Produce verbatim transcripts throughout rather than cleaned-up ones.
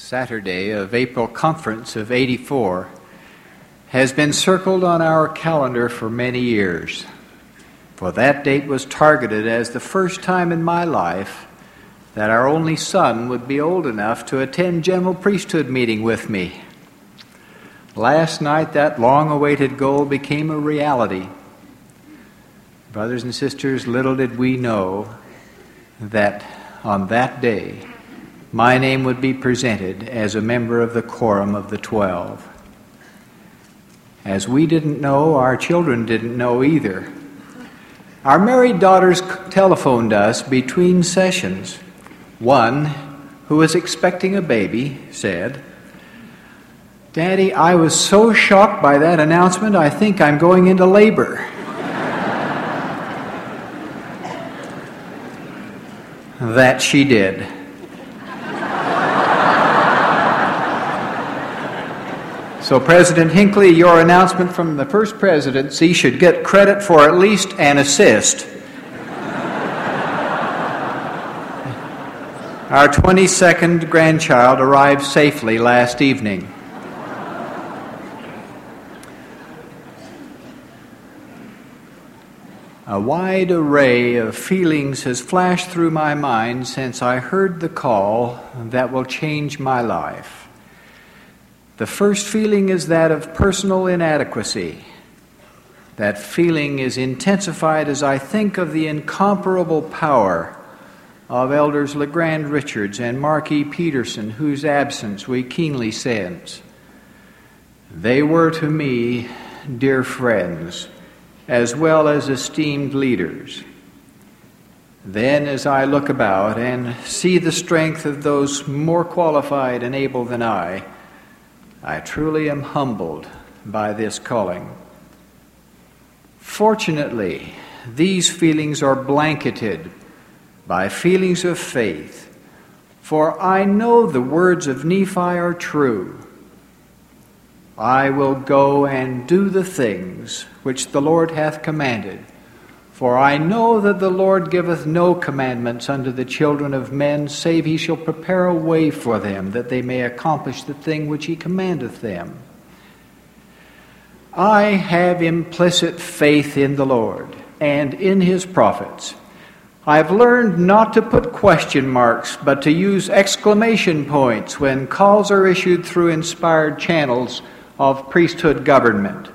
Saturday of April Conference of eighty-four has been circled on our calendar for many years, for that date was targeted as the first time in my life that our only son would be old enough to attend general priesthood meeting with me. Last night, that long-awaited goal became a reality. Brothers and sisters, little did we know that on that day, my name would be presented as a member of the Quorum of the Twelve. As we didn't know, our children didn't know either. Our married daughters telephoned us between sessions. One, who was expecting a baby, said, "Daddy, I was so shocked by that announcement, I think I'm going into labor." That she did. So, President Hinckley, your announcement from the First Presidency should get credit for at least an assist. Our twenty-second grandchild arrived safely last evening. A wide array of feelings has flashed through my mind since I heard the call that will change my life. The first feeling is that of personal inadequacy. That feeling is intensified as I think of the incomparable power of Elders LeGrand Richards and Mark E. Peterson, whose absence we keenly sense. They were to me dear friends, as well as esteemed leaders. Then, as I look about and see the strength of those more qualified and able than I, I truly am humbled by this calling. Fortunately, these feelings are blanketed by feelings of faith, for I know the words of Nephi are true. I will go and do the things which the Lord hath commanded, for I know that the Lord giveth no commandments unto the children of men, save he shall prepare a way for them, that they may accomplish the thing which he commandeth them. I have implicit faith in the Lord and in his prophets. I have learned not to put question marks, but to use exclamation points when calls are issued through inspired channels of priesthood government.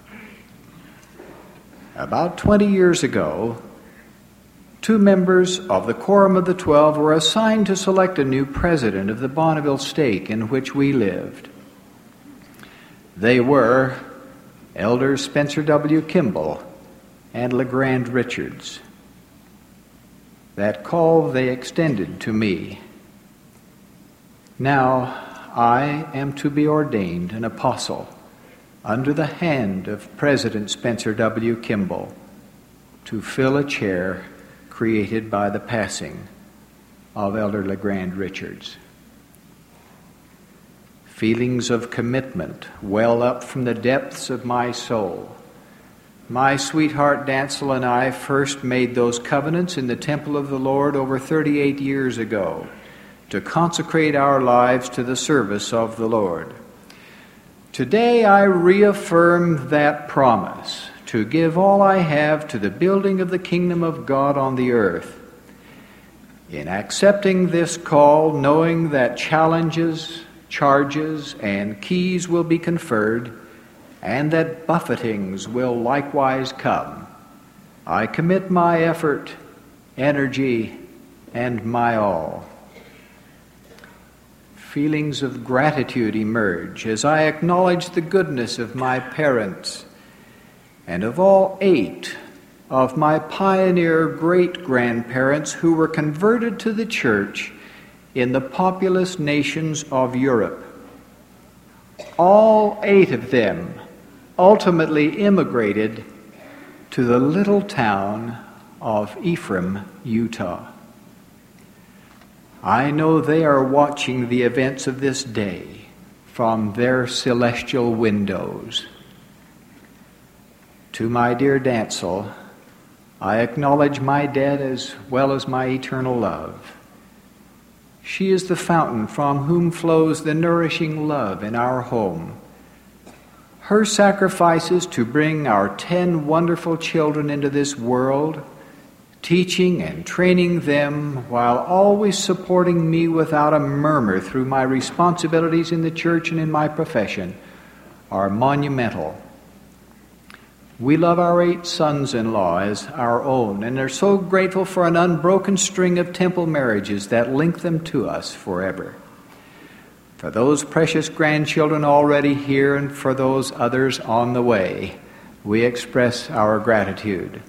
About twenty years ago, two members of the Quorum of the Twelve were assigned to select a new president of the Bonneville stake in which we lived. They were Elders Spencer W. Kimball and LeGrand Richards. That call they extended to me. Now I am to be ordained an apostle under the hand of President Spencer W. Kimball to fill a chair created by the passing of Elder LeGrand Richards. Feelings of commitment well up from the depths of my soul. My sweetheart Dancel and I first made those covenants in the temple of the Lord over thirty-eight years ago to consecrate our lives to the service of the Lord. Today I reaffirm that promise to give all I have to the building of the kingdom of God on the earth. In accepting this call, knowing that challenges, charges, and keys will be conferred, and that buffetings will likewise come, I commit my effort, energy, and my all. Feelings of gratitude emerge as I acknowledge the goodness of my parents and of all eight of my pioneer great-grandparents who were converted to the church in the populous nations of Europe. All eight of them ultimately immigrated to the little town of Ephraim, Utah. I know they are watching the events of this day from their celestial windows. To my dear Dancel, I acknowledge my debt as well as my eternal love. She is the fountain from whom flows the nourishing love in our home. Her sacrifices to bring our ten wonderful children into this world, teaching and training them while always supporting me without a murmur through my responsibilities in the church and in my profession, are monumental. We love our eight sons-in-law as our own and are so grateful for an unbroken string of temple marriages that link them to us forever. For those precious grandchildren already here and for those others on the way, we express our gratitude.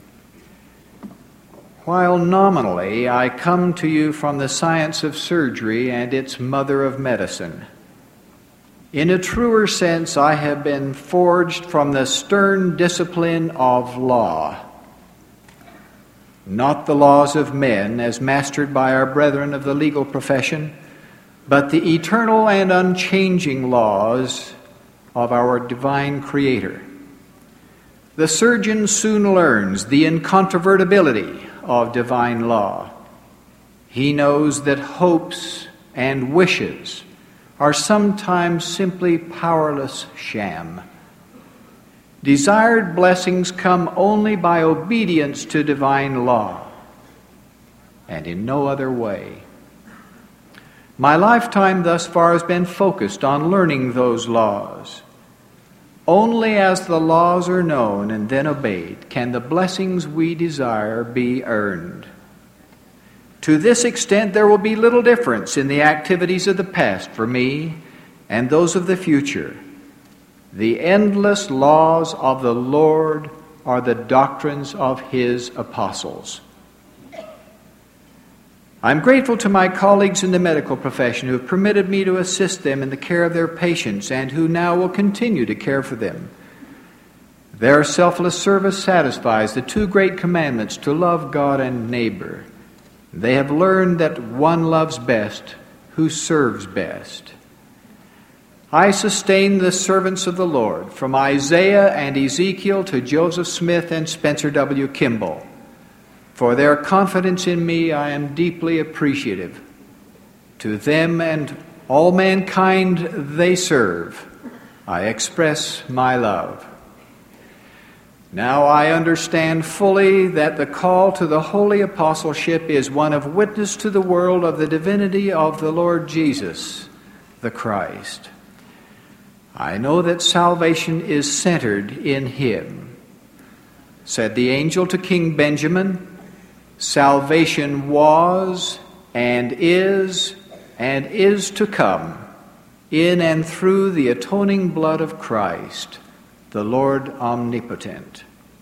While nominally I come to you from the science of surgery and its mother of medicine, in a truer sense, I have been forged from the stern discipline of law. Not the laws of men as mastered by our brethren of the legal profession, but the eternal and unchanging laws of our divine Creator. The surgeon soon learns the incontrovertibility of divine law. He knows that hopes and wishes are sometimes simply powerless sham. Desired blessings come only by obedience to divine law, and in no other way. My lifetime thus far has been focused on learning those laws. Only as the laws are known and then obeyed can the blessings we desire be earned. To this extent, there will be little difference in the activities of the past for me and those of the future. The endless laws of the Lord are the doctrines of His apostles. I'm grateful to my colleagues in the medical profession who have permitted me to assist them in the care of their patients and who now will continue to care for them. Their selfless service satisfies the two great commandments to love God and neighbor. They have learned that one loves best who serves best. I sustain the servants of the Lord, from Isaiah and Ezekiel to Joseph Smith and Spencer W. Kimball. For their confidence in me, I am deeply appreciative. To them and all mankind they serve, I express my love. Now I understand fully that the call to the holy apostleship is one of witness to the world of the divinity of the Lord Jesus, the Christ. I know that salvation is centered in Him. Said the angel to King Benjamin, salvation was and is and is to come in and through the atoning blood of Christ, the Lord omnipotent.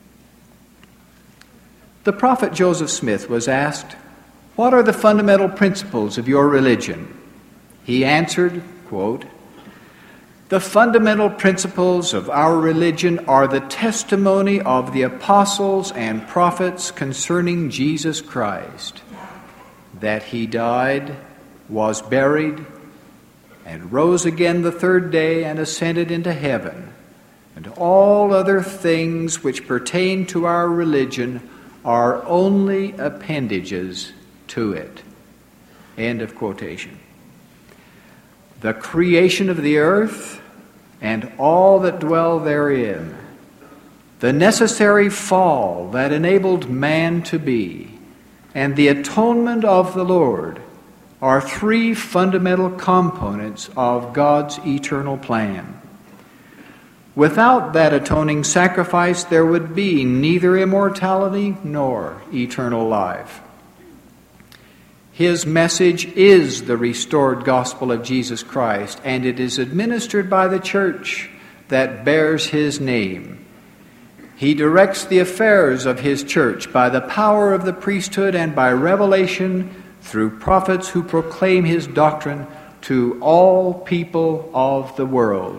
The prophet Joseph Smith was asked, "What are the fundamental principles of your religion?" He answered, quote, "The fundamental principles of our religion are the testimony of the apostles and prophets concerning Jesus Christ, that He died, was buried, and rose again the third day and ascended into heaven, and all other things which pertain to our religion are only appendages to it." End of quotation. The creation of the earth and all that dwell therein, the necessary fall that enabled man to be, and the atonement of the Lord are three fundamental components of God's eternal plan. Without that atoning sacrifice, there would be neither immortality nor eternal life. His message is the restored gospel of Jesus Christ, and it is administered by the church that bears His name. He directs the affairs of His church by the power of the priesthood and by revelation through prophets who proclaim His doctrine to all people of the world.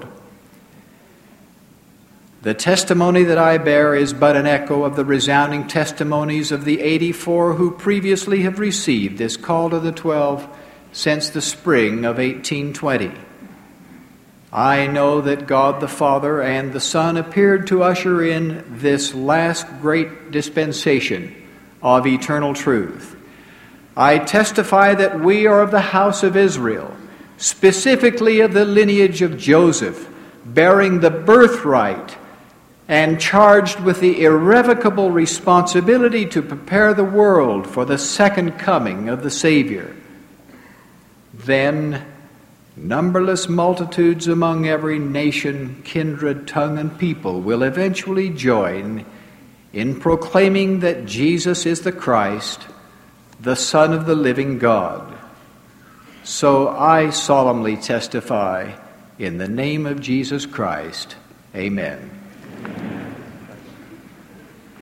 The testimony that I bear is but an echo of the resounding testimonies of the eighty-four who previously have received this call to the twelve since the spring of eighteen twenty. I know that God the Father and the Son appeared to usher in this last great dispensation of eternal truth. I testify that we are of the house of Israel, specifically of the lineage of Joseph, bearing the birthright and charged with the irrevocable responsibility to prepare the world for the second coming of the Savior. Then numberless multitudes among every nation, kindred, tongue, and people will eventually join in proclaiming that Jesus is the Christ, the Son of the living God. So I solemnly testify in the name of Jesus Christ. Amen.